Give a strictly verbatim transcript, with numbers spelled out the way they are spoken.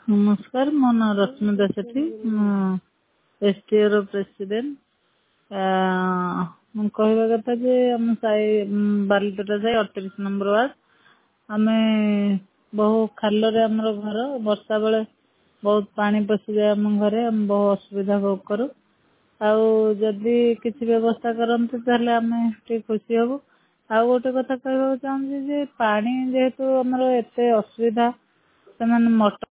नमस्कार मो ना रश्मिता सेठी एसटीओ रो प्रेसिडेंट ମୁଁ କହିବା କଥା ଯେ ଆମ ସାଇ ବାଲିତୋଟା ସାହି ଅଠତିରିଶ ନମ୍ବର ୱାର୍ଡ ଆମେ ବହୁ ଖାଲରେ ଆମର ଘର ବର୍ଷା ବେଳେ ବହୁତ ପାଣି ପଶିଯାଏ ଆମ ଘରେ ଆମେ ବହୁ ଅସୁବିଧା ଭୋଗ କରୁ ଆଉ ଯଦି କିଛି ବ୍ୟବସ୍ଥା କରନ୍ତେ ତାହେଲେ ଆମେ ଟିକେ ଖୁସି ହବୁ। ଆଉ ଗୋଟେ କଥା କହିବାକୁ ଚାହୁଁଛି ଯେ ପାଣି ଯେହେତୁ ଆମର ଏତେ ଅସୁବିଧା ସେମାନେ ମଟର